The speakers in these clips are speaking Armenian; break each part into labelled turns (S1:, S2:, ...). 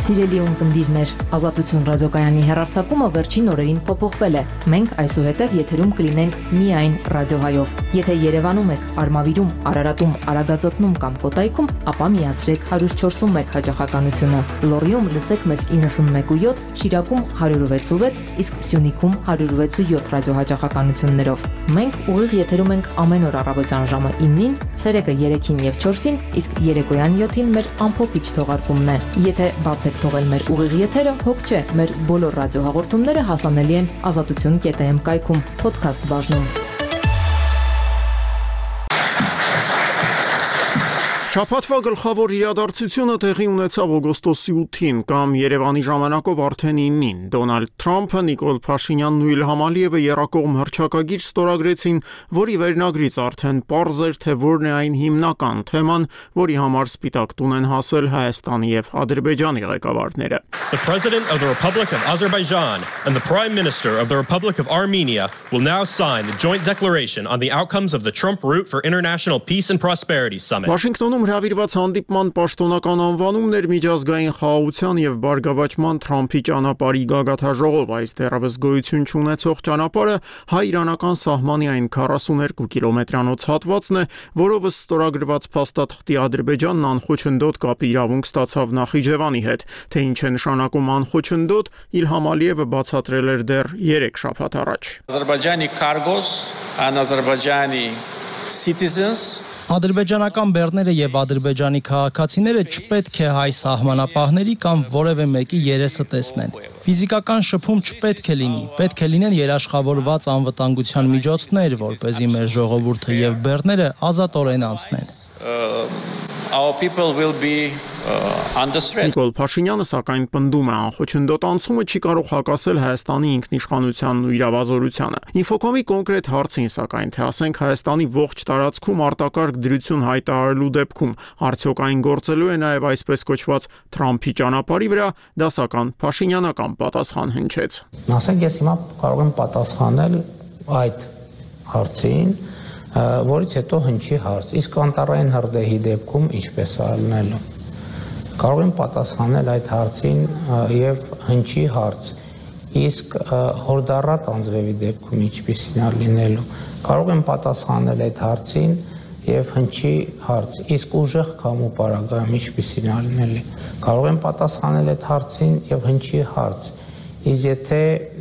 S1: Սիրելի ունկնդիրներ, Ազատություն ռադիոկայանի հեռարձակումը վերջին օրերին փոփոխվել է։ Մենք այսուհետև եթերում կլինենք միայն ռադիոհայով։ Եթե Երևանում եք, Արմավիրում, Արարատում, Արագածոտնում կամ Կոտայքում, ապա միացրեք 104.1 հաճախականությունը։ Լոռիում լսեք մեզ 91.7, Շիրակում 106.6, իսկ Սյունիքում 106.7 ռադիոհաճախականություններով։ Մենք ուղիղ եթերում ենք ամեն օր առավոտյան ժամը 9-ին, ցերեկը 3-ին եւ 4-ին, իսկ երեկոյան 7-ին մեր ամփոփիչ թողարկումն է։ Եթե բաց եք թողել մեր ուղիղ եթերը, հոգ չէ, մեր բոլոր ռադիոհաղորդումները հասանելի են azatutun.am կայքում, podcast բաժնում։
S2: Շաբաթվա գլխավոր իրադարձությունը տեղի ունեցավ օգոստոսի 8-ին կամ Երևանի ժամանակով արդեն 9-ին։ Դոնալդ Թրամփը, Նիկոլ Փաշինյանն ու Իլհամ Ալիևը երակողմ հռչակագիր ստորագրեցին, որի վերնագրից արդեն պարզ էր, թե որն է այն հիմնական թեման, որի համար Սպիտակ տուն են հասել Հայաստանի եւ Ադրբեջանի ղեկավարները։
S3: The President of the Republic of Azerbaijan and the Prime Minister of the Republic of Armenia will now sign the joint declaration on the outcomes of the Trump Route for International Peace and Prosperity Summit.
S2: Վաշինգտոնում հրավիրված հանդիպման պաշտոնական անվանումն էր միջազգային խաղաղության եւ բարգավաճման Թրամփի ճանապարհի գագաթաժողով, այս դեռևս գոյություն չունեցող ճանապարհը հայ-իրանական սահմանի այն 42 կիլոմետրանոց հատվածն է, որով ստորագրված փաստաթղթի Ադրբեջանն անխոչնդոտ կապի իրավունք ստացավ Նախիջևանի հետ, թե ինչ է նշանակում անխոչնդոտ, Իլհամ Ալիևը բացատրել էր դեռ 3 շաբաթ առաջ։
S4: Azerbaijani cargos and Azerbaijani citizens
S5: Ադրբեջանական բեռները եւ ադրբեջանի քաղաքացիները չպետք է հայ սահմանապահների կամ որևէ մեկի երեսը տեսնեն։ Ֆիզիկական շփում չպետք է լինի, պետք է լինեն երաշխավորված անվտանգության միջոցներ, որպեսզի մեր ժողովուրդը եւ բեռները ազատորեն անցնեն։
S4: Our people will be under threat.
S2: Նիկոլ Փաշինյանը սակայն պնդում է, անխոչնդոտ անցումը չի կարող հակասել Հայաստանի ինքնիշխանությանն ու իրավազորությանը։ Ինֆոկոմի կոնկրետ հարցին սակայն, թե ասենք Հայաստանի ողջ տարածքում արտակարգ դրություն հայտարարելու դեպքում արդյոք այն գործելու է նաև այսպես կոչված Թրամփի ճանապարհի վրա, դասական Փաշինյանական պատասխան հնչեց։
S6: Ասենք ես հիմա կարող եմ պատասխանել այդ հարցին, որից հետո հնչի հարց, իսկ անտառային հրդեհի դեպքում ինչպես է լինելու։ Կարող եմ պատասխանել այդ հարցին եւ հնչի հարց, իսկ հորդառատ անձրևի դեպքում ինչպիսին է լինելու։ Կարող եմ պատասխանել այդ հարցին եւ հնչի հարց, իսկ ուժեղ քամու պարագայում ինչպիսին է լինելու։ Կարող եմ պատասխանել այդ հարցին եւ հնչի հարց, իսկ եթե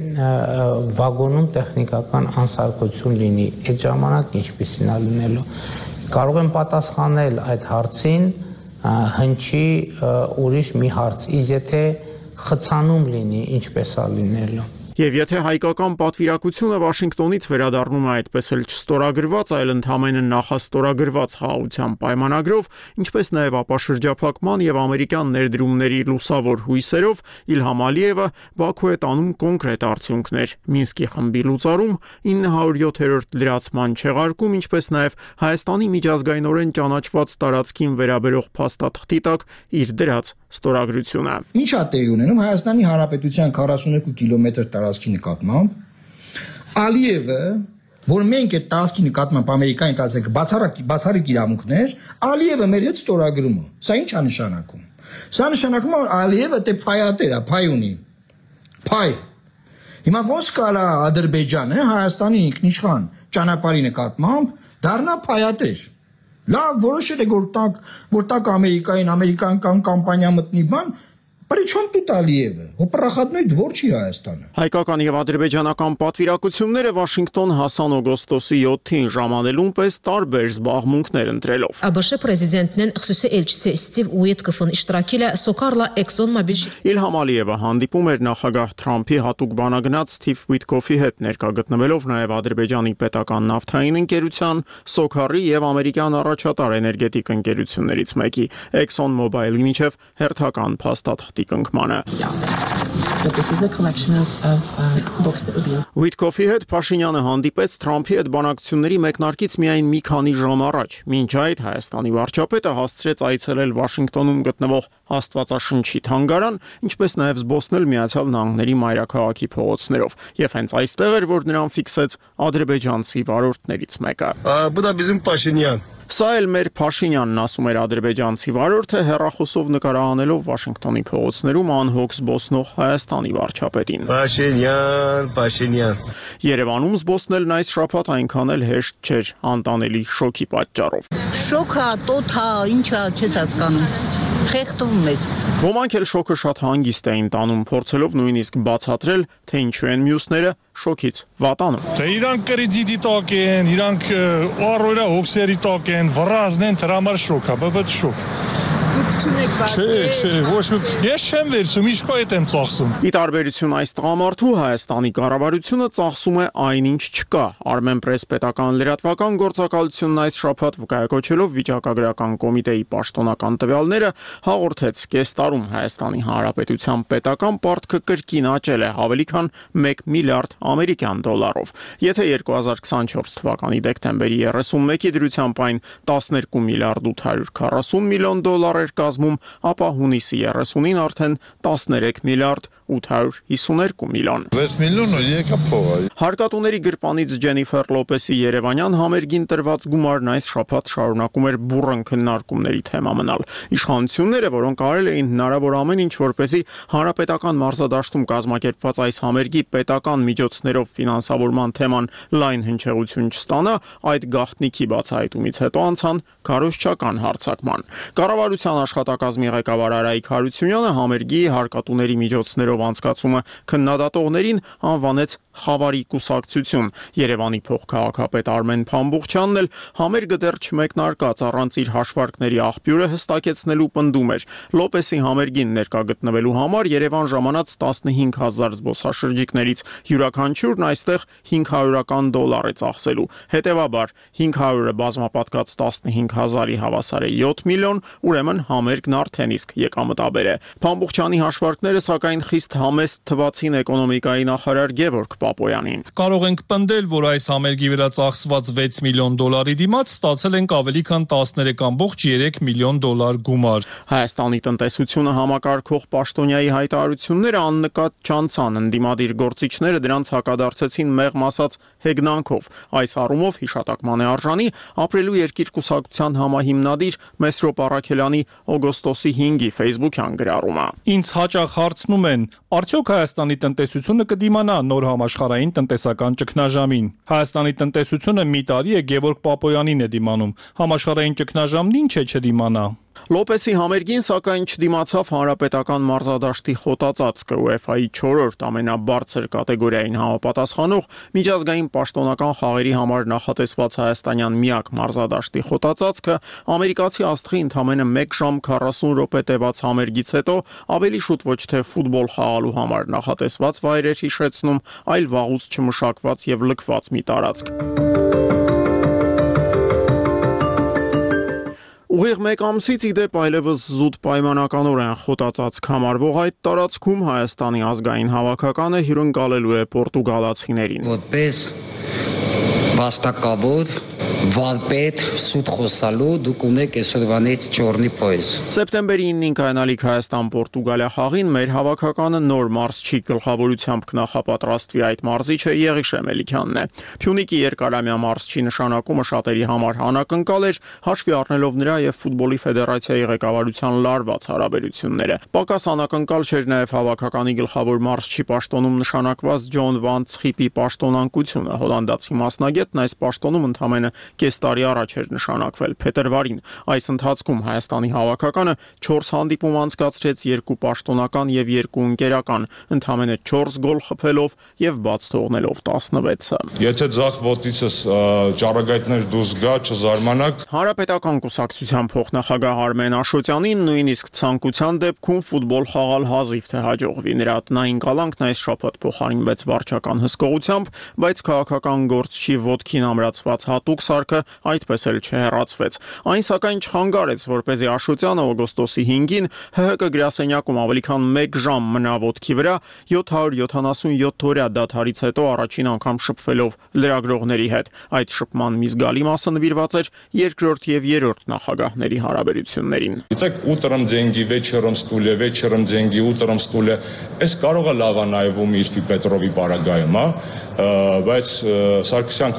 S6: վագոնում տեխնիկական անսարքություն լինի, այդ ժամանակ ինչպիսին է լինելու։ Կարող եմ պատասխանել այդ հարցին, հնչի ուրիշ մի հարց, իսկ եթե խցանում լինի, ինչպես է լինելու։
S2: Եվ եթե հայկական պատվիրակությունը Վաշինգտոնից վերադառնում է այդպես էլ չստորագրված, այլ ընդհանրապես նախաստորագրված խաղաղության պայմանագրով, ինչպես նաև ապաշրջափակման եւ ամերիկյան ներդրումների լուսավոր հույսերով, Իլհամ Ալիևը Բաքու է տանում կոնկրետ արդյունքներ՝ Մինսկի խմբի լուծարում, 907-րդ լրացման չեղարկում, ինչպես նաև Հայաստանի միջազգայինորեն ճանաչված տարածքին վերաբերող փաստաթղթի տակ իր դրած ստորագրությունը։
S7: Ինչ է տեղի ունենում Հայաստանի Հանրապետության 42 կիլոմետր տարածքի նկատմամբ Ալիևը, որ մենք այդ տարածքի նկատմամբ Ամերիկային տարածք բացառիկ իրավունքներ, Ալիևը մեր հետ ստորագրումը։ Սա ինչ է նշանակում։ Սա նշանակում է, որ Ալիևը դե փայատեր է, փայ ունի։ Փայ։ Հիմա ոնց կարա Ադրբեջանը Հայաստանի ինքնիշխան ճանապարհի նկատմամբ դառնա փայատեր։ Լավ, որոշել է որ տակ ամերիկական կամպանիա մտնի բան, Причем тут Алиевы? О проходной двор չի Հայաստանը։
S2: Հայկական եւ ադրբեջանական պատվիրակությունները Վաշինգտոն հասան օգոստոսի 7-ին ժամանելուն պես տարբեր զբաղմունքներ ընտրելով։
S8: ABŞ prezidentinin xüsusi elçisi Steve Witkoff'un iştirakıyla Sokar'la ExxonMobil
S2: Իլհամ Ալիևը հանդիպում էր նախագահ Թրամփի հատուկ բանագնաց Սթիվ Ուիտկոֆի հետ, ներկա գտնվելով նաև Ադրբեջանի պետական նավթային ընկերության, Սոքարի եւ ամերիկյան առաջատար էներգետիկ ընկերություններից մեկի ExxonMobil-ի միջև հերթական փաստաթղթի կնքմանը։
S8: This is the collection of books that would be.
S2: Ուիտկոֆի հետ Փաշինյանը հանդիպեց Թրամփի հետ բանակցությունների մեկնարկից միայն մի քանի ժամ առաջ։ Մինչ այդ Հայաստանի վարչապետը հասցրեց այցելել Վաշինգտոնում գտնվող Աստվածաշնչի թանգարան, ինչպես նաև զբոսնել Միացյալ Նահանգների մայրաքաղաքի փողոցներով։ Եվ հենց այստեղ էր, որ նրան ֆիքսեց ադրբեջանցի վարորդներից մեկը։
S9: Բուդա բիզում Փաշինյան։
S2: Սա էլ մեր Փաշինյանն ասում էր ադրբեջանցի վարորդը հեռախոսով նկարահանելով Վաշինգտոնի փողոցներում անհոգ զբոսնող Հայաստանի վարչապետին։ Փաշինյան։ Երևանում զբոսնելն այս շաբաթ այնքան էլ հեշտ չէր անտանելի շոկի պատճառով։
S9: Շոկա, տոթա, ինչա, չես հասկանում։ Խեղդվում ես։
S2: Ոմանք էլ շոկը շատ հանգիստ էին տանում, փորձելով նույնիսկ բացատրել, թե ինչու են մյուսները շոկից վատանում։
S10: Թե իրանք կրիդիտի տակ են, իրանք առօրյա հոգսերի տակ են, վրազն են, դրա համար շոկ է, բայց շոկ։
S9: Դուք չունեք
S10: Չէ, ոչ մի ես չեմ վերցում, իշքո հետ եմ ծախսում։
S2: Ի տարբերություն այս տղամարդու Հայաստանի կառավարությունը ծախսում է այնինչ չկա։ Armenpress պետական լրատվական գործակալությունն այս շաբաթ վկայակոչելով վիճակագրական կոմիտեի պաշտոնական տվյալները հաղորդեց կես տարում Հայաստանի Հանրապետության պետական պարտքը կրկին աճել է ավելի քան 1 միլիարդ ամերիկյան դոլարով։ Եթե 2024 թվականի դեկտեմբերի 31-ի դրությամբ այն 12 միլիարդ 840 միլիոն դոլար կազմում, ապա հունիսի 30-ին արդեն 13 միլիարդ 852 միլիոն։
S10: 6 միլիոն ու եկա փողը։
S2: Հարկատուների գրպանից Ջենիֆեր Լոպեսի Երևանյան համերգին տրված գումարն այս շաբաթ շարունակում էր բուռն քննարկումների թեմա մնալ։ Իշխանությունները, որոնք արել էին հնարավոր ամեն ինչ, որպեսզի հանրապետական մարզադաշտում կազմակերպված այս համերգի պետական միջոցներով ֆինանսավորման թեման լայն հնչեղություն չստանա, այդ գաղտնիքի բացահայտումից հետո անցան քարոզչական հարձակման։ Կառավարության աշխատակազմի ղեկավար Արայիկ Հարությունյանը համերգի հարկատուների միջոցներով անցկացումը քննադատողներին անվանեց խավարի կուսակցություն։ Երևանի փոխքաղաքապետ Արմեն Փամբուխչյանն էլ համերգը դեռ չմեկնարկած առանց իր հաշվարկների աղբյուրը հստակեցնելու պնդում էր։ Լոպեսի համերգին ներկա գտնվելու համար Երևան ժամանած 15000 զբոսաշրջիկներից յուրաքանչյուրն այստեղ 500-ական դոլար է ծախսելու։ Հետևաբար 500-ը բազմապատկած 15000-ի հավասար է 7 միլիոն, ուրեմն համերգն արդեն իսկ եկամտաբեր է։ Փամբուխչյանի հաշվարկները սակայն խիստ համեստ թվացին էկոնոմիկայի նախարար Գևորգ Պապոյանին։
S5: Կարող ենք պնդել, որ այս համերգի վրա ծախսված 6 միլիոն դոլարի դիմաց ստացել ենք ավելի քան 13.3 միլիոն դոլար գումար։
S2: Հայաստանի տնտեսությունը համակարգող պաշտոնյայի հայտարարությունները աննկատ չանցան, ընդդիմադիր գործիչները դրանց հակադարձեցին մեղմ ասած հեգնանքով։ Այս առումով հիշատակման է արժանի ապրելու երկիր կուսակցության համահիմնադիր Մեսրոպ Առաքելյանի օգոստոսի 5-ի Facebook-յան գրառումը։
S5: Ինձ հաճախ հարցնում են, արդյոք Հայաստանի տնտեսությունը կդիմանա նոր համաշխարհային տնտեսական ճգնաժամին։ Հայաստանի տնտեսությունը մի տարի է Գևորգ Պապոյանին է դիմանում։ Համաշխարհային ճգնաժամն ինչ է չդիմանա։
S2: Լոպեսի համերգին սակայն չդիմացավ հանրապետական մարզադաշտի խոտածածկը UEFA-ի 4-րդ ամենաբարձր կատեգորիային համապատասխանող միջազգային պաշտոնական խաղերի համար նախատեսված հայաստանյան միակ մարզադաշտի խոտածածկը ամերիկացի աստղի ընդամենը 1 ժամ 40 րոպե տևած համերգից հետո ավելի շուտ ոչ թե ֆուտբոլ խաղալու համար նախատեսված վայր էր հիշեցնում, այլ վաղուց չմշակված եւ լքված մի տարածք։ Ուղիղ մեկ ամսից ի դեպ այլևս զուտ պայմանականորեն խոտածածկ համարվող այդ տարածքում Հայաստանի ազգային հավաքականը հյուրընկալելու է պորտուգալացիներին։
S11: Որպես վաստակավոր վարպետ սուտ խոսալու դուք ունեք այսօրվանից ճորնի պոյս։
S2: Սեպտեմբերի 9-ին կայանալիք Հայաստան-Պորտուգալիա խաղին մեր հավաքականը նոր մարզչի գլխավորությամբ կնախապատրաստվի։ Այդ մարզիչը Եղիշե Մելիքյանն է։ Փյունիկի երկարամյա մարզչի նշանակումը շատերի համար անակնկալ էր, հաշվի առնելով նրա եւ ֆուտբոլի ֆեդերացիայի ղեկավարության լարված հարաբերությունները։ Պակաս անակնկալ չէր նաեւ հավաքականի գլխավոր մարզչի պաշտոնում նշանակված Ջոն Վան Ցխիպի պաշտոնանկությունը։ Հոլանդացի մասնագետն այս պաշտոնում ընդամենը կես տարի առաջ էր նշանակվել փետրվարին։ Այս ընթացքում Հայաստանի հավաքականը 4 հանդիպում անցկացրեց, 2 պաշտոնական եւ 2 ընկերական, ընդամենը 4 գոլ խփելով եւ բաց թողնելով 16-ը։
S10: Եթե ձախ ոտիցս ճառագայթներ դուրս գա, չզարմանաք։
S2: Հանրապետական կուսակցության փոխնախագահ Արմեն Աշոտյանին նույնիսկ ցանկության դեպքում ֆուտբոլ խաղալ հազիվ թե հաջողվի։ Նրա տնային կալանքն այս շաբաթ փոխարինվեց վարչական հսկողությամբ, բայց քաղաքական գործչի ոտքին ամրացված հատուկ սարքը այդպես էլ չհեռացվեց։ Այն սակայն չխանգարեց, որպեսզի Աշոտյանը օգոստոսի 5-ին ՀՀԿ գրասենյակում ավելի քան 1 ժամ մնա ոտքի վրա 777 օրյա դադարից հետո առաջին անգամ շփվելով լրագրողների հետ։ Այդ շփման մի զգալի մասը նվիրված էր երկրորդ եւ երրորդ նախագահների հարաբերություններին։
S10: Գիտեք, утром деньги, вечером стулья, вечером деньги, утром стулья։ Այս կարող է լավ նայվում Իրֆի Պետրովի բարագայում, բայց Սարգսյան քո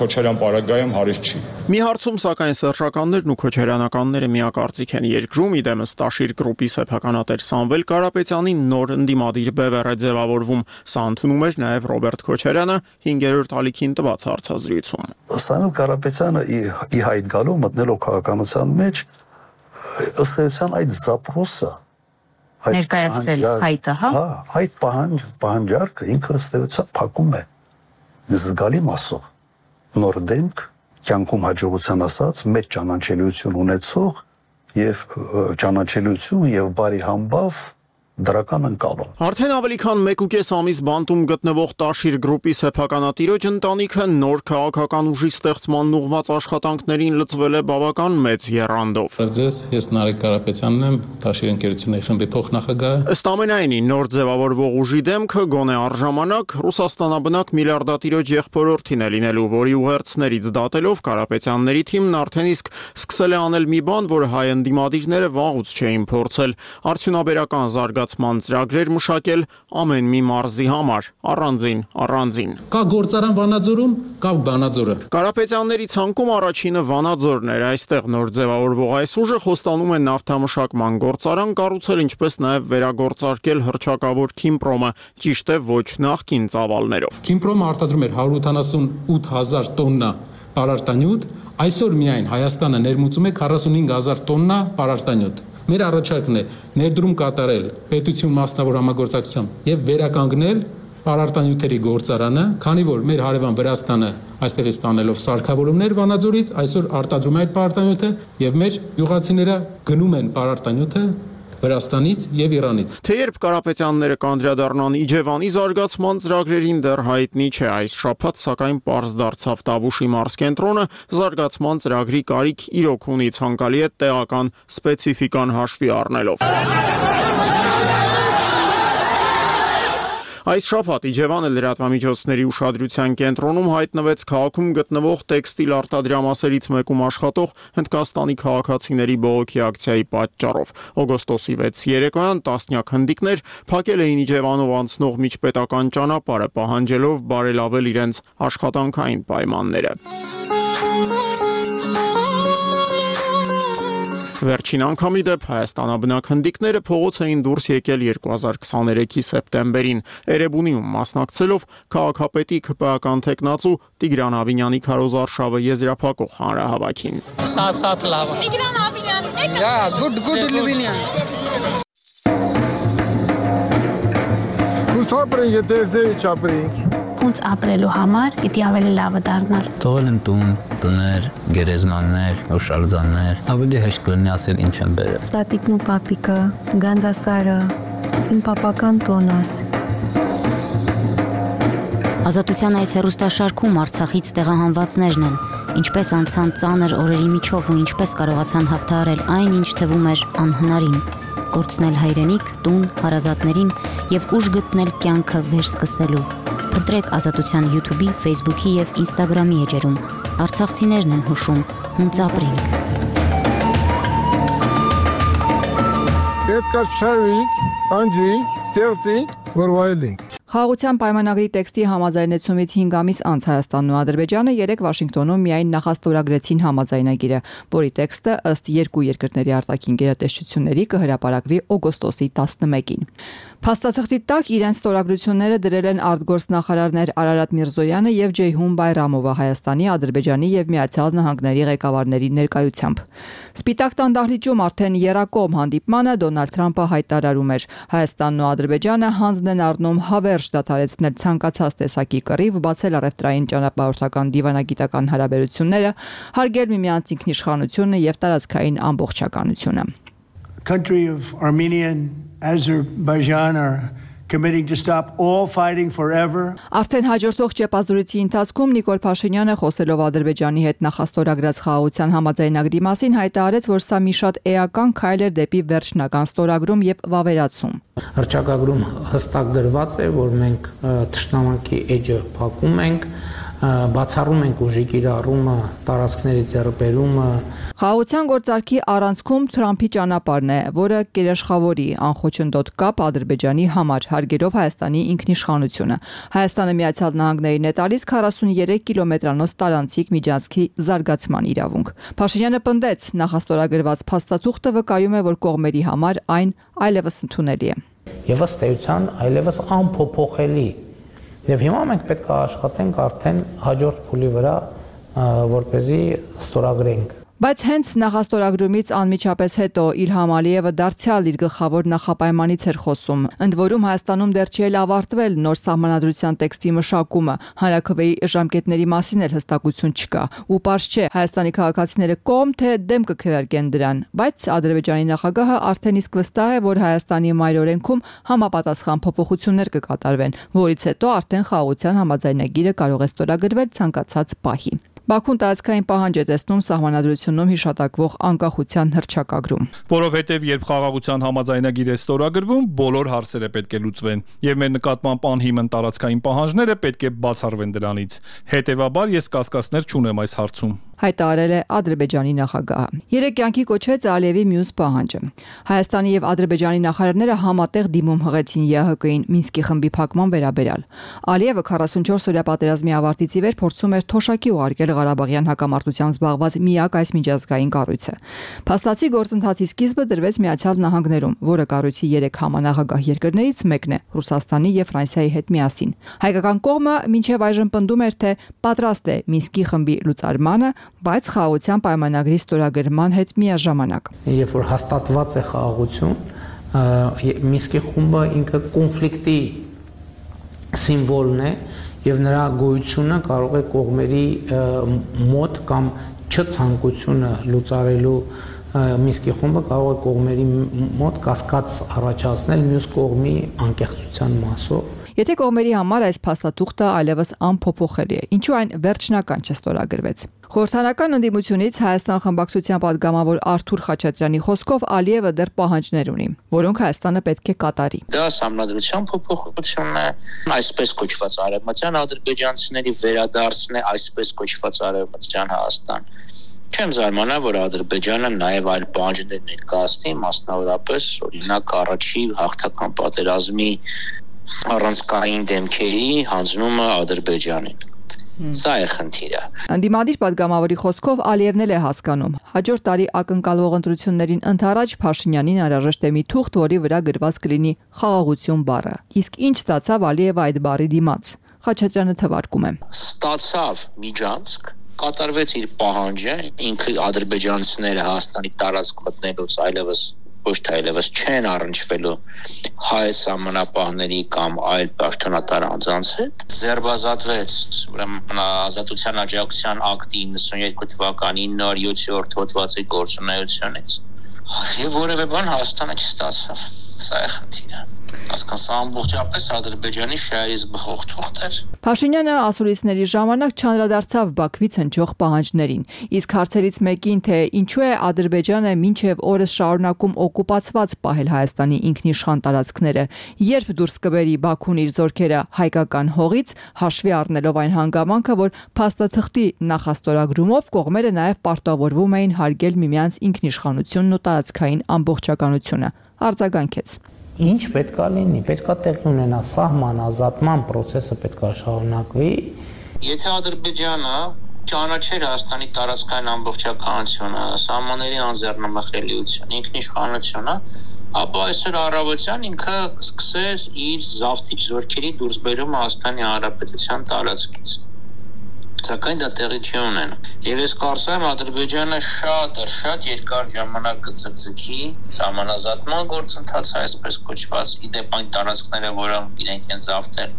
S10: Քոչարյան պարագայում հարիր չի։
S2: Մի հարցում սակայն սերժականներն ու քոչարյանականները միակարծիք են երկրում, իդեմս Տաշիր գրուպի սեփականատեր Սամվել Կարապետյանին նոր ընդդիմադիր բևեռ է ձևավորվում։ Սա ընդունում էր նաև Ռոբերտ Քոչարյանը 5-րդ ալիքին տված հարցազրույցում։
S12: Սամվել Կարապետյանը ի հայտ գալու մտնելով քաղաքականության մեջ ըստ էության այդ զապրոսը
S13: ներկայացրել հայտը, հա։
S12: Այդ պահանջարկը ինքը ըստ էության փակում է զգալի մասով նոր դեմք կյանքում հաջողության ասած մեծ ճանաչելիություն ունեցող եւ ճանաչելիություն եւ բարի համբավ դրական ընկալում։
S2: Արդեն ավելի քան 1.5 ամիս բանտում գտնվող Տաշիր գրուպի սեփականատիրոջ ընտանիքը նոր քաղաքական ուժի ստեղծման ուղղված աշխատանքներին լծվել է բավական մեծ եռանդով։
S14: Ձեզ ես Նարեկ Կարապետյանն եմ, Տաշիր ընկերությունների խմբի փոխնախագահը։
S2: Ըստ ամենայնի նոր ձևավորվող ուժի դեմքը գոնե առժամանակ Ռուսաստանաբնակ միլիարդատիրոջ եղբորորդին է լինելու, որի ուղերձներից դատելով Կարապետյանների թիմն արդեն իսկ սկսել է անել մի բան, որը հայ ընդդիմադիրները վաղուց չէին փորձել՝ արդյունաբերական զարգացման ծրագրեր մշակել ամեն մի մարզի համար, առանձին։
S14: Կա գործարան Վանաձորում, կա Վանաձորը։
S2: Կարապետյանների ցանկում առաջինը Վանաձորն էր, այստեղ նոր ձևավորվող այս ուժը խոստանում է նավթամշակման գործարան կառուցել, ինչպես նաև վերագործարկել հռչակավոր Քիմպրոմը, ճիշտ է ոչ նախկին ծավալներով։
S14: Քիմպրոմը արտադրում էր 178,000 տոննա պարարտանյութ, այսօր միայն Հայաստանը ներմուծում է 45,000 տոննա պարարտանյութ։ Մեր առաջարկն է ներդրում կատարել պետություն մասնավոր համագործակցությամբ եւ վերականգնել պարարտանյութերի գործարանը, քանի որ մեր հարևան Վրաստանը այստեղից ստանելով սարքավորումներ Վանաձորից այսօր արտադրում է այդ պարարտանյութը եւ մեր յուղացիները գնում են պարարտանյութը Վրաստանից եւ Իրանից։
S2: Թե երբ Կարապետյանները կանդրադառնան Իջևանի զարգացման ծրագրերին դեռ հայտնի չէ, այս շաբաթ սակայն պարզ դարձավ Տավուշի մարզկենտրոնը զարգացման ծրագրի կարիք իրոք ունի, ցանկալի է տեղական սպეციფიკան հաշվի առնելով։ Այս շաբաթ Իջևանը լրատվամիջոցների ուշադրության կենտրոնում հայտնվեց քաղաքում գտնվող տեքստիլ արտադրամասերից մեկում աշխատող Հնդկաստանի քաղաքացիների բողոքի ակցիայի պատճառով։ Օգոստոսի 6 երեկոյան տասնյակ հնդիկներ փակել էին Իջևանով անցնող միջպետական ճանապարհը, պահանջելով բարելավել իրենց աշխատանքային պայմանները։ Վերջին անգամի դեպ հայաստանաբնակ հնդիկները փողոց էին դուրս եկել 2023-ի սեպտեմբերին Էրեբունիում մասնակցելով քաղաքապետի ԿՊԱ-ական տեխնացու Տիգրան Ավինյանի քարոզարշավը եզրափակող հանրահավաքին։
S15: Սասատ լավ։ Տիգրան Ավինյանի good Լուբինյան։
S16: Ուսապրեն եթե չապրենք։
S17: Ոնց ապրելու համար պիտի ավելի լավը դառնալ։
S18: Թողել են տուն, տներ, գերեզմաններ, օշալձաններ, ավելի հեշտ կլինի ասել ինչ են բերել։
S19: Տատիկն ու պապիկը, Գանձասարը, իմ պապական տոնաս։
S20: Ազատության այս հեռուստաշարքում Արցախից տեղահանվածներն են, ինչպես անցան ծանր օրերի միջով ու ինչպես կարողացան հաղթահարել այն, ինչ թվում էր անհնարին, կորցնել հայրենիք, տուն, հարազատներին եւ ուժ գտնել կյանքը վերսկսելու։ Փնտրեք Ազատության YouTube-ի, Facebook-ի եւ Instagram-ի էջերում։ Արցախցիներն են հուշում, հունց ապրենք։
S16: Պետք է շարվենք, անջրենք, ստեղծենք, որ վայելենք։
S21: Խաղաղության պայմանագրի տեքստի համաձայնեցումից 5 ամիս անց Հայաստանն ու Ադրբեջանը երեկ Վաշինգտոնում միայն նախաստորագրեցին համաձայնագիրը, որի տեքստը ըստ երկու երկրների արտաքին գերատեսչությունների կհրապարակվի օգոստոսի 11-ին։ Փաստաթղթի տակ իրենց ստորագրությունները դրել են արտգործնախարարներ Արարատ Միրզոյանը եւ Ջեյհուն Բայրամովը Հայաստանի, Ադրբեջանի եւ Միացյալ Նահանգների ղեկավարների ներկայությամբ։ Սպիտակ տան դահլիճում արդեն եռակողմ հանդիպմանը Դոնալդ Թրամփը հայտարարում էր. Հայաստանն ու Ադրբեջանը հանձն են առնում հավերժ դադարեցնել ցանկացած տեսակի կռիվ, բացել առևտրային ճանապարհորդական դիվանագիտական հարաբերությունները, հարգել միմյանց ինքնիշխանությունը եւ տարածքային ամբողջականությունը։
S22: Country of Armenia and Azerbaijan are committing to stop all fighting forever.
S21: Արդեն հաջորդող ճեպազրույցի ընթացքում Նիկոլ Փաշինյանը խոսելով Ադրբեջանի հետ նախաստորագրած խաղաղության համաձայնագրի մասին հայտարարեց, որ սա մի շատ էական քայլ էր դեպի վերջնական ստորագրում եւ վավերացում։
S6: Հռչակագրում հստակ գրված է, որ մենք թշնամակի էջը փակում ենք, բացառում ենք ուժի կիրառումը, տարածքների ձեռքբերումը։
S21: Խաղաղության գործարքի առանցքում Թրամփի ճանապարհն է, որը կերաշխավորի անխոչնդոտ կապ Ադրբեջանի համար, հարգելով Հայաստանի ինքնիշխանությունը։ Հայաստանը Միացյալ Նահանգներին է տալիս 43 կիլոմետրանոց տարանցիկ միջանցքի զարգացման իրավունք։ Փաշինյանը պնդեց, նախաստորագրված փաստաթուղթը վկայում է, որ կողմերի համար այն այլևս ընդունելի է։
S6: Եվ ըստ էության այլևս անփոփոխելի։ Եվ հիմա մենք պետք է աշխատենք արդեն հաջորդ փուլի վրա, որպեսզի ստորագրենք։
S21: Բայց հենց նախաստորագրումից անմիջապես հետո Իլհամ Ալիևը դարձյալ իր գլխավոր նախապայմանից էր խոսում։ Ընդ որում Հայաստանում դեռ չի ավարտվել նոր սահմանադրության տեքստի մշակումը, հանրաքվեի ժամկետների մասին էլ հստակություն չկա, ու պարզ չէ Հայաստանի քաղաքացիները կողմ թե դեմ կքվեարկեն դրան, բայց Ադրբեջանի նախագահը արդեն իսկ վստահ է, որ Հայաստանի մայրօրենքում համապատասխան փոփոխություններ կկատարվեն, որից հետո արդեն խաղաղության համաձայնագիրը կարող է ստորագրվել ցանկացած պահի։ Բաքուն տարածքային պահանջ է տեսնում սահմանադրությունում հիշատակվող անկախության հռչակագրում։
S1: Որովհետև երբ խաղաղության համաձայնագիր է ստորագրվում, բոլոր հարցերը պետք է լուծվեն, եւ մեր նկատմամբ անհիմն տարածքային պահանջները պետք է բացառվեն դրանից։ Հետևաբար ես կասկածներ չունեմ այս հարցում։
S21: Հայտարարել է Ադրբեջանի նախագահը։ Երեք կյանքի կոչվեց Ալիևի մյուս պահանջը։ Հայաստանի եւ Ադրբեջանի նախարարները համատեղ դիմում հղեցին ԵԱՀԿ-ին Մինսկի խմբի փակման վերաբերյալ։ Ալիևը 44-օրյա պատերազմի ավարտից ի վեր փորձում էր թոշակի ուղարկել Ղարաբաղյան հակամարտությամբ զբաղված միակ այս միջազգային կառույցը։ Փաստացի գործընթացի սկիզբը դրվեց Միացյալ Նահանգներում, որը կառույցի 3 համանախագահ երկրներից մեկն է, Ռուսաստանի եւ Ֆրանսիայի հետ միասին։ Հայկական կողմը մինչև այժմ պնդում էր, թե պատրաստ է Մինսկի խմբի լուծարմանը, բայց խաղաղության պայմանագրի ստորագրման հետ միաժամանակ։
S6: Երբ որ հաստատված է խաղաղություն, Մինսկի խումբը ինքը կոնֆլիկտի սիմվոլն է եւ նրա գոյությունը կարող է կողմերի մոտ կամ չցանկությունը լուծարելու Մինսկի խումբը կարող է կողմերի մոտ կասկած առաջացնել մյուս կողմի անկեղծության մասով։
S21: Եթե կողմերի համար այս փաստաթուղթը այլևս անփոփոխելի է, ինչու այն վերջնական չստորագրվեց։ Խորհրդանական ընդդիմությունից Հայաստան խմբակցության падգամավոր Արթուր Խաչատրյանի խոսքով Ալիևը դեռ պահանջներ ունի, որոնք Հայաստանը պետք է կատարի։
S3: Դա սահմանադրության փոփոխությունն է, այսպես կոչված արևմտյան ադրբեջանցիների վերադարձն է, այսպես կոչված արևմտյան Հայաստան։ Չեմ զարմանա, որ Ադրբեջանը նաև այլ պահանջներ ներկայացնի, մասնավորապես օրինակ առաջի հաղթական պատերազմի առանցքային դեմքերի հանձնումը Ադրբեջանին։ Սա է խնդիրը։
S21: Անդիմադիր падգամավորի խոսքով Ալիևն էլ է հասկանում։ Հաջորդ տարի ակնկալվող ընտրություններին ընդառաջ Փաշինյանին անհրաժեշտ է մի թուղթ, որի վրա գրված կլինի խաղաղություն բառը։ Իսկ ինչ ստացավ Ալիևը այդ բառի դիմաց։ Խաչատրյանը թվարկում է։
S3: Ստացավ միջանցք, կատարվեց իր պահանջը, ինքը ադրբեջանցիները Հայաստանի տարածք մտնելուց այլևս ոչ թե այլևս չեն առնչվելու հայ սահմանապահների կամ այլ պաշտոնատար անձանց հետ, ձեռբազատվեց ուրեմն ազատության աջակցության ակտի 92 թվականի 907 հոդվածի գործունեությունից եւ որևէ բան Հայաստանը չստացավ։ Սա է խնդիրը։ Հասկանաս, ամբողջապես Ադրբեջանի շահերից բխող թուղթ էր։
S21: Փաշինյանը ասուլիսների ժամանակ չանդրադարձավ Բաքվից հնչող պահանջներին, իսկ հարցերից մեկին, թե ինչու է Ադրբեջանը մինչև օրս շարունակում օկուպացված պահել Հայաստանի ինքնիշխան տարածքները, երբ դուրս կբերի Բաքուն իր զորքերը հայկական հողից, հաշվի առնելով այն հանգամանքը, որ փաստաթղթի նախաստորագրումով կողմերը նաև պարտավորվում էին հարգել միմյանց ինքնիշխանությունն ու տարածքային ամբողջականությունը, արձագանքեց։
S6: Ինչ պետք է լինի, պետք է տեղի ունենա սահման ազատման process-ը պետք է շարունակվի։
S3: Եթե Ադրբեջանը ճանաչեր Հայաստանի տարածքային ամբողջականությունը, սահմանների անձեռնմխելիությունը, ինքնիշխանությունը, ապա այսօր առավոտյան ինքը սկսեր իր զավթիչ զորքերի դուրսբերումը Հայաստանի Հանրապետության տարածքից։ Սակայն դա տեղի չի ունենում։ Եվ ես կարծում եմ Ադրբեջանը շատ երկար ժամանակ կձգձգի սահմանազատման գործընթացը, այսպես կոչված, իդեպ այն տարածքները, որոնք իրենք են զավթել,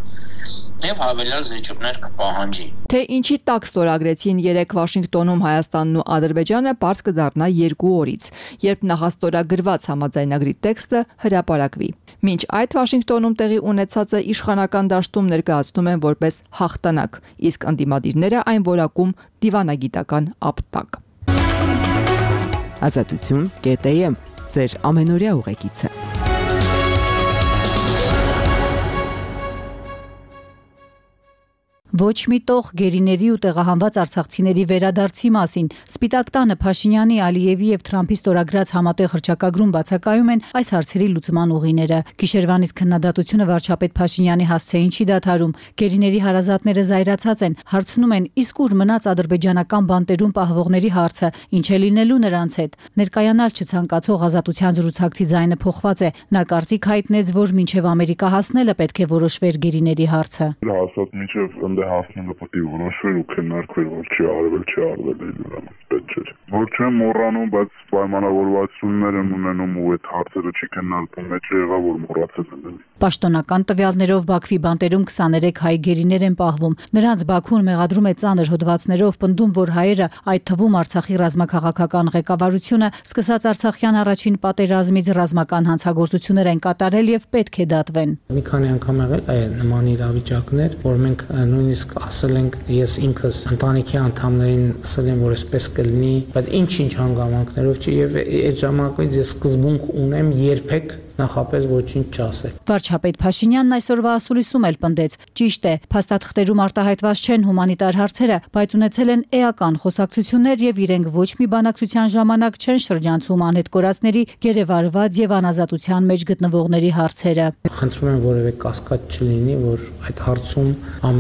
S3: եւ հավելյալ զիջումներ կպահանջի։
S21: Թե ինչի տակ ստորագրեցին երեք Վաշինգտոնում Հայաստանն ու Ադրբեջանը, պարզ կդառնա 2 օրից, երբ նախաստորագրված համաձայնագրի տեքստը հրապարակվի։ Մինչ այդ Վաշինգտոնում տեղի ունեցածը իշխանական դաշտում ներկայացնում են որպես հաղթանակ, իսկ ընդդիմադիրները այն որակում դիվանագիտական ապտակ։
S23: Ազատություն.am ձեր ամենօրյա ուղեկիցը։
S4: ոչ մի տող գերիների ու տեղահանված արցախցիների վերադարձի մասին։ Սպիտակ տանը Փաշինյանի, Ալիևի եւ Թրամփի ստորագրած համատեղ հռչակագրում բացակայում են այս հարցերի լուծման ուղիները։ Գիշերվանից քննադատությունը վարչապետ Փաշինյանի հասցեին չի դադարում։ Գերիների հարազատները զայրացած են, հարցնում են՝ իսկ ուր մնաց ադրբեջանական բանտերում պահվողների հարցը, ինչ է լինելու նրանց հետ։ Ներկայանալ չցանկացող ազատության զրուցակցի ձայնը փոխված է։ Նա կարծիք հայտնեց, որ մինչև Ամերիկա հասնելը պետք է որոշվեր գերիների հարցը։
S7: Հասած մինչև ընդ հասնելը պետք է որոշվեր ու քննարկվեր, որ չի արվել, չի արվել դրանից պետք չէ։ Որ չեմ մոռանում, բայց պայմանավորվածություններ են ունենում ու այդ հարցերը չի քննարկվում, մեջ եղավ որ մոռացել են։
S4: Պաշտոնական տվյալներով Բաքվի բանտերում 23 հայ գերիներ են պահվում։ Նրանց Բաքուն մեղադրում է ծանր հոդվածներով, պնդում, որ հայերը, այդ թվում Արցախի ռազմաքաղաքական ղեկավարությունը, սկսած Արցախյան առաջին պատերազմից ռազմական հանցագործություններ են կատարել եւ պետք է դատվեն։
S6: Մի քանի անգամ եղել է նման իրավիճակներ, որ մենք նույնիսկ ասել ենք, ես ինքս ընտանիքի անդամներին ասել եմ, որ այսպես կլինի, բայց ինչ-ինչ հանգամանքներով չի եւ այդ ժամանակից ես սկզբունք ունեմ երբեք նախապես ոչինչ չասել։
S4: Վարչապետ Փաշինյանն այսօրվա ասուլիսում էլ պնդեց. ճիշտ է, փաստաթղթերում արտահայտված չեն հումանիտար հարցերը, բայց ունեցել են էական խոսակցություններ եւ իրենք ոչ մի բանակցության ժամանակ չեն շրջանցում անհետ կորածների, գերեվարված եւ անազատության մեջ գտնվողների հարցերը։
S6: Խնդրում եմ որևէ կասկած չլինի, որ այդ հարցում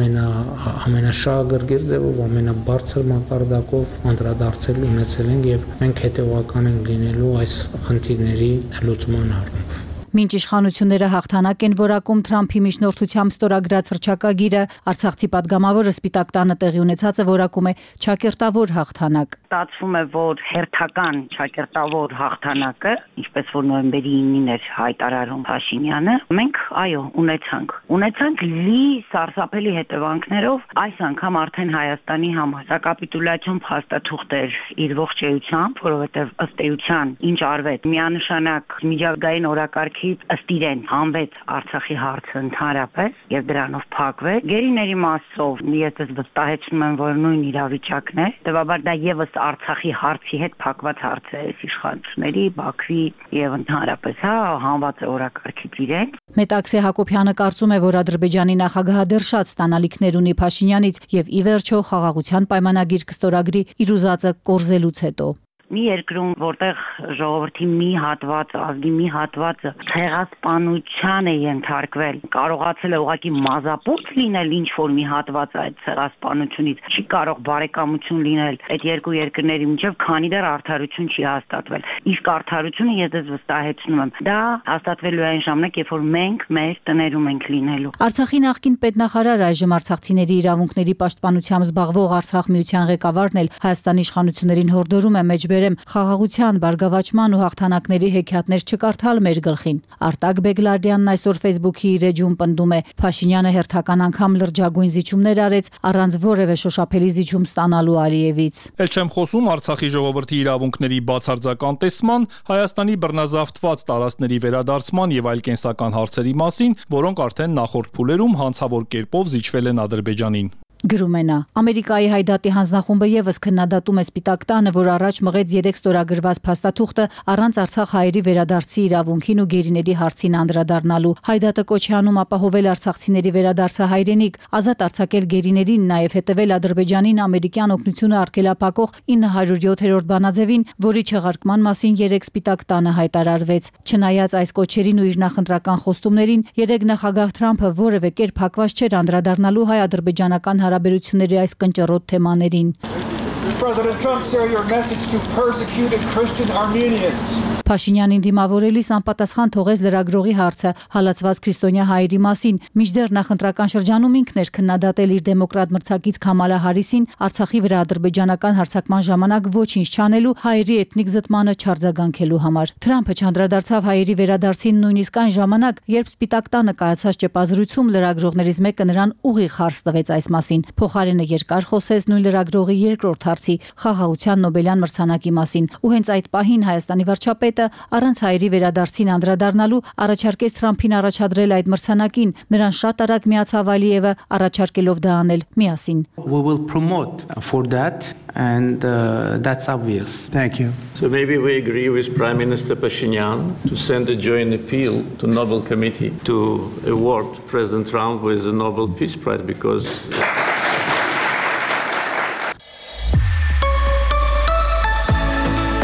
S6: ամենաշահագրգիռ ձևով, ամենաբարձր մակարդակով անդրադարձել ունեցել ենք եւ մենք հետեւական ենք լինելու այս խնդիրների լուծման առումով։
S4: Մինչ իշխանությունները հաղթանակ են որակում Թրամփի միջնորդությամբ ստորագրած հռչակագիրը, Արցախցի падգամավորը Սպիտակ տանը տեղի ունեցածը որակում է ճակերտավոր հաղթանակ։
S13: Ստացվում է, որ հերթական ճակերտավոր հաղթանակը, ինչպես որ նոյեմբերի 9-ին էր հայտարարում Փաշինյանը, մենք այո, ունեցանք լի սարսափելի հետևանքներով, այս անգամ արդեն Հայաստանի համար։ Սա կապիտուլյացիոն փաստաթուղթ էր իր ողջեյությամբ, որովհետև ըստ էության ինչ արվեց, միանշանակ միջազգային օրակարգից ըստ իրեն հանվեց Արցախի հարցը ընդհանրապես եւ դրանով փակվեց։ Գերիների մասով ես վստահեցնում եմ, որ նույն իրավիճակն է, տեւաբար դա եւս Արցախի հարցի հետ փակված հարց է իշխանությունների, Բաքվի եւ ընդհանրապես հանված է օրակարգից իրեն։
S4: Մետաքսե Հակոբյանը կարծում է, որ Ադրբեջանի նախագահը դեռ շատ ստանալիքներ ունի Փաշինյանից եւ ի վերջո խաղաղության պայմանագիր կստորագրի իր ուզածը կորզելուց հետո։
S13: Մի երկրում, որտեղ ժողովրդի մի հատված, ազգի մի հատվածը ցեղասպանության է ենթարկվել, կարողացել է ուղղակի մազապուրծ լինել ինչ որ մի հատված այդ ցեղասպանությունից, չի կարող բարեկամություն լինել այդ երկու երկրների միջև, քանի դեռ արդարություն չի հաստատվել։ Իսկ արդարությունը ես վստահեցնում եմ, դա հաստատվելու է այն ժամանակ, երբ որ մենք մեր տներում ենք լինելու։
S4: Արցախի նախկին պետնախարար, այժմ արցախցիների իրավունքների պաշտպանությամբ զբաղվող Արցախ միության ղեկավարն էլ Հայաստանի իշխանություններին հորդորում է խաղաղության, բարգավաճման ու հաղթանակների հեքիաթներ չկարդալ մեր գլխին։ Արտակ Բեգլարյանն այսօր Facebook-ի իր էջում պնդում է. Փաշինյանը հերթական անգամ լրջագույն զիջումներ արեց առանց որևէ շոշափելի զիջում ստանալու Ալիևից։
S1: Էլ չեմ խոսում Արցախի ժողովրդի իրավունքների բացարձական տեսման, Հայաստանի բռնազավթված տարածքների վերադարձման եւ այլ կենսական հարցերի մասին, որոնք արդեն նախորդ փուլերում հանցավոր կերպով զիջվել են Ադրբեջանին։
S4: Գրում է նա. Ամերիկայի հայդատի հանձնախումբը եւս քննադատում է Սպիտակ տանը, որ առաջ մղեց 3 ստորագրված փաստաթուղթը առանց Արցախ հայերի վերադարձի իրավունքին ու գերիների հարցին անդրադառնալու։ Հայդատը կոչ է անում ապահովել արցախցիների վերադարձը հայրենիք, ազատ արձակել գերիներին, նաեւ հետևել Ադրբեջանին ամերիկյան օգնությունը արգելափակող 907-րդ բանաձևին, որի չեղարկման մասին 3 Սպիտակ տանը հայտարարվեց։ Չնայած այս կոչերին ու իր նախընտրական խոստումներին, 3 նախագահ Թրամփը որևէ կերպ հակված չէր անդրադառնալու հայ-ադրբեջանական հարաբերությունների այս կնճռոտ թեմաներին։
S8: President Trump, sir, your message to persecuted Christian Armenians.
S4: Փաշինյանին դիմավորելիս անպատասխան թողեց լրագրողի հարցը հալածված քրիստոնյա հայերի մասին, մինչդեռ նախընտրական շրջանում ինքն էր քննադատել իր դեմոկրատ մրցակից Քամալա Հարիսին Արցախի վրա ադրբեջանական հարձակման ժամանակ ոչինչ չանելու, հայերի էթնիկ զտմանը չարձագանքելու համար։ Թրամփը չանդրադարձավ հայերի վերադարձին նույնիսկ այն ժամանակ, երբ Սպիտակ տանը կայացած ճեպազրույցում լրագրողներից մեկը նրան ուղիղ հարց տվեց այս մասին։ Փոխարենը երկար խոսեց նույն լրագրողի երկրորդ հարցի խաղաղության Նոբելյան մրցանակի մասին, ու հենց այդ պահին Հայաստանի վարչապետը առանց հայերի վերադարձին անդրադառնալու առաջարկեց Թրամփին առաջադրել այդ մրցանակին, նրան շատ արագ միացավ Ալիևը, առաջարկելով դա անել միասին։
S6: We will promote for that and that's obvious.
S24: Thank you. So maybe we agree with Prime Minister Pashinyan to send a joint appeal to Nobel Committee to award President Trump with the Nobel Peace Prize because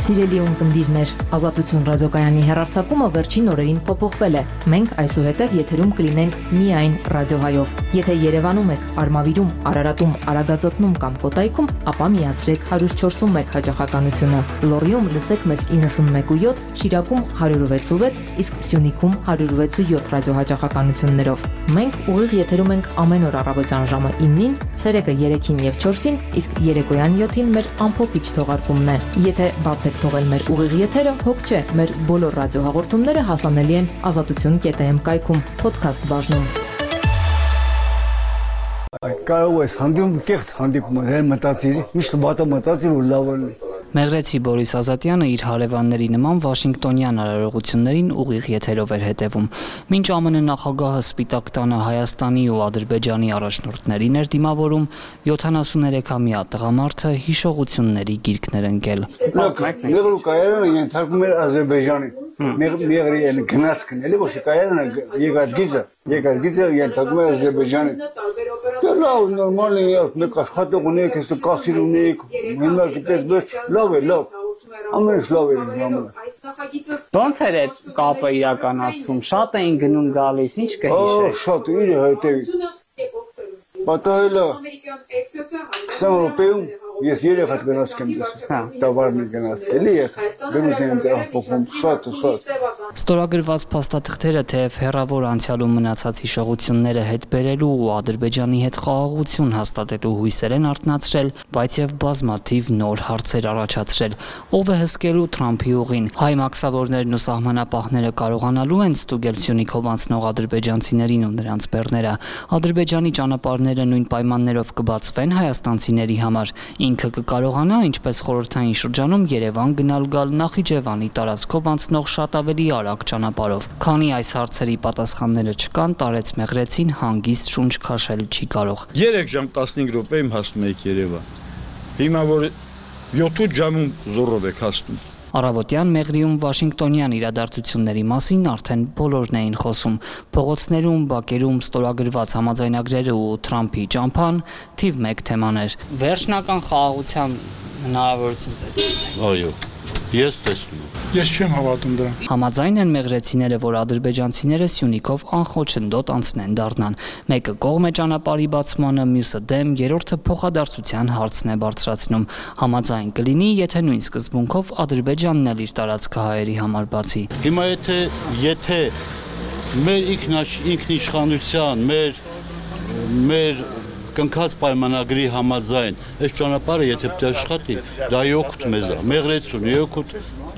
S5: Սիրելի ունկնդիրներ, Ազատություն ռադիոկայանի հեռարձակումը վերջին օրերին փոփոխվել է։ Մենք այսուհետև եթերում կլինենք միայն ռադիոհայով։ Եթե Երևանում եք, Արմավիրում, Արարատում, Արագածոտնում կամ Կոտայքում, ապա միացրեք 104.1 հաճախականությունը։ Լոռիում լսեք մեզ 91.7, Շիրակում 106.6, իսկ Սյունիքում 106.7 ռադիոհաճախականություններով։ Մենք ուղիղ եթերում ենք ամեն օր առավոտյան ժամը 9-ին, ցերեկը 3-ին եւ 4-ին, իսկ երեկոյան 7-ին մեր ամփոփիչ թողարկումն է։ Եթե բացեք թողել մեր ուղիղ եթերը, հոգ չէ, մեր բոլոր ռադիոհաղորդումները հասանելի են azatutun.am կայքում, podcast բաժնում։
S9: Կարող ես հանդիպում կեղծ հանդիպում մտածիր, միշտ վատը մտածիր ու լավը։
S10: Մեղրեցի Բորիս Ազատյանը իր հարևանների նման Վաշինգտոնյան արարողություններին ուղիղ եթերով էր հետևում։ Մինչ ԱՄՆ նախագահը Սպիտակ տանը Հայաստանի ու Ադրբեջանի առաջնորդներին էր դիմավորում, 73-ամյա տղամարդը հիշողությունների գիրքներ ընկել։
S9: Մեղրու կայարանը ենթարկում էր Ադրբեջանի։ Մեղրի գնացքն էլի ոչ կայարանը եկած գիծը ենթարկում էր Ադրբեջանի։ Լավ, նորմալ է, մեկ աշխատող ունեք, ես կասիր ունեք, հիմնարկի պես վերջ, լավ է, լավ, ամենից լավ էր ժամանակ։
S11: Ոնց էր այդ կապը իրականացվում, շատ էին գնում գալիս, ինչ կհիշեք։
S9: Շատ, իր հետևի, պատահելը 20 ռոպեում ես 3 հատ գնացք եմ դեսում, տավարն գնացք, էլի ես Գրուզիան տեղափոխում, շատ։
S10: Ստորագրված փաստաթղթերը թեև հեռավոր անցյալում մնացած հիշողությունները հետ բերելու ու Ադրբեջանի հետ խաղաղություն հաստատելու հույսեր են արթնացրել, բայց եւ բազմաթիվ նոր հարցեր առաջացրել։ Ով է հսկելու Թրամփի ուղին։ Հայ մաքսավորներն ու սահմանապահները կարողանալու են ստուգել Սյունիքով անցնող ադրբեջանցիներին ու նրանց բեռները։ Ադրբեջանի ճանապարհները նույն պայմաններով կբացվեն հայաստանցիների համար։ Ինքը կկարողանա, ինչպես խորհրդային շրջանում Երևան գնալ-գալ Նախիջևանի տարածքով անցնող շատ ավելի արագ ճանապարհով։ Քանի այս հարցերի պատասխանները չկան, տարեց Մեղրեցին հանգիստ շունչ քաշել չի կարող։
S25: 3 ժամ 15 րոպեում հասնում եք Երևան։ Հիմա որ 7 ժամում զորով եք հասնում։
S10: Առավոտյան Մեղրիում Վաշինգտոնյան իրադարձությունների մասին արդեն բոլորն էին խոսում։ Փողոցներում, բակերում ստորագրված համաձայնագրերը ու Թրամփի ճամփան թիվ 1 թեմաներ։
S11: Վերջնական խաղաղության հնարավորություն տեսնում։
S25: Այո, ես տեսնում եմ։
S11: Ես չեմ հավատում դրան։
S10: Համաձայն են մեղրեցիները, որ ադրբեջանցիները Սյունիքով անխոչնդոտ անցնեն դառնան։ Մեկը կողմ է ճանապարհի բացմանը, մյուսը դեմ, երրորդը փոխադարձության հարցն է բարձրացնում։ Համաձայն կլինի, եթե նույն սկզբունքով Ադրբեջանն էլ իր տարածքը հայերի համար բացի։
S25: Հիմա եթե մեր ինքնիշխանության, մեր կնքած պայմանագրի համաձայն այս ճանապարհը եթե պետք է աշխատի, դա օգուտ մեզ է, Մեղրեցուն, օգուտ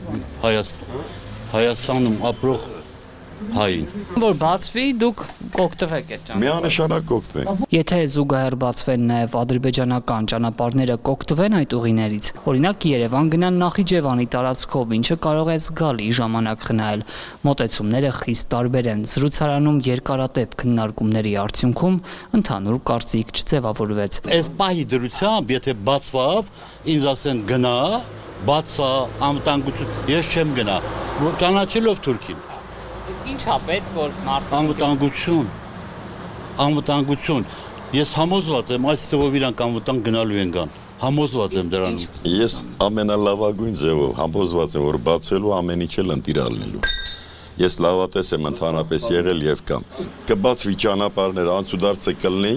S25: Հայաստանում ապրող հային։
S11: Որ բացվի, դուք կօգտվեք այդ ճանապարհից։
S26: Միանշանակ կօգտվենք։
S10: Եթե զուգահեռ բացվեն նաև ադրբեջանական ճանապարհները կօգտվեն այդ ուղիներից, օրինակ Երևան գնան Նախիջևանի տարածքով, ինչը կարող է զգալի ժամանակ խնայել։ Մոտեցումները խիստ տարբեր են։ Զրուցարանում երկարատև քննարկումների արդյունքում ընդհանուր կարծիք չձևավորվեց։
S25: Այս պահի դրությամբ, եթե բացվավ, ինձ ասեն գնա, բացա, անվտանգություն, ես չեմ գնա, ճանաչելով Թուրքին։
S11: Իսկ ի՞նչ է պետք որ
S25: մարդիկ անվտանգություն։ Ես համոզված եմ, այս թվով իրանք անվտանգ գնալու են գան։ Համոզված եմ դրանով։
S26: Ես ամենալավագույն ձևով համոզված եմ, որ բացելու ամեն ինչ էլ ընտիրալնելու։ Ես լավատես եմ ընդհանրապես եղել եւ կամ։ Կբացվի ճանապարհներ, անցուդարձը կլինի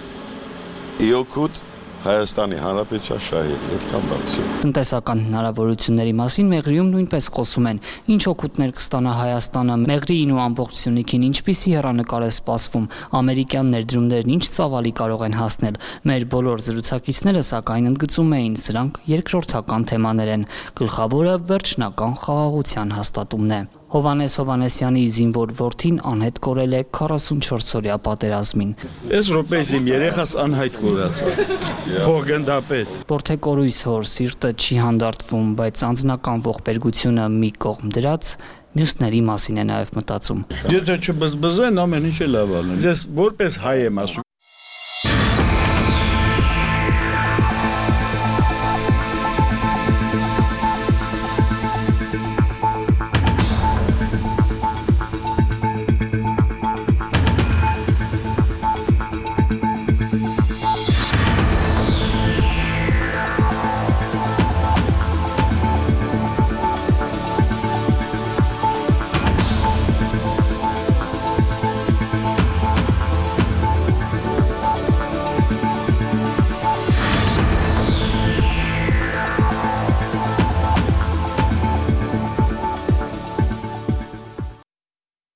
S26: իօգուտ Հայաստանի Հանրապետության շահերի այդքան բացում։
S10: Տնտեսական հնարավորությունների մասին Մեղրիում նույնպես խոսում են։ Ինչ օգուտներ կստանա Հայաստանը Մեղրիին ու ամբողջ Սյունիքին, ինչպիսի հեռանկար է սպասվում, ամերիկյան ներդրումներն ինչ ծավալի կարող են հասնել։ Մեր բոլոր զրուցակիցները սակայն ընդգծում էին, սրանք երկրորդական թեմաներ են։ Գլխավորը վերջնական խաղաղության հաստատումն է։ Հովանես Հովանեսյանի զինվոր որդին անհետ կորել է 44-օրյա պատերազմին։
S25: Այս րոպեից իմ երեխաս անհայտ կորացավ։ Փոխգնդապետ։
S10: Որդեկորույս հոր սիրտը չի հանդարտվում, բայց անձնական ողբերգությունը մի կողմ դրած մյուսների մասին է նաև մտածում։
S25: Եթե չբզբզեն, ամեն ինչ է լավ ալն։ Ես որպես հայ եմ ասում,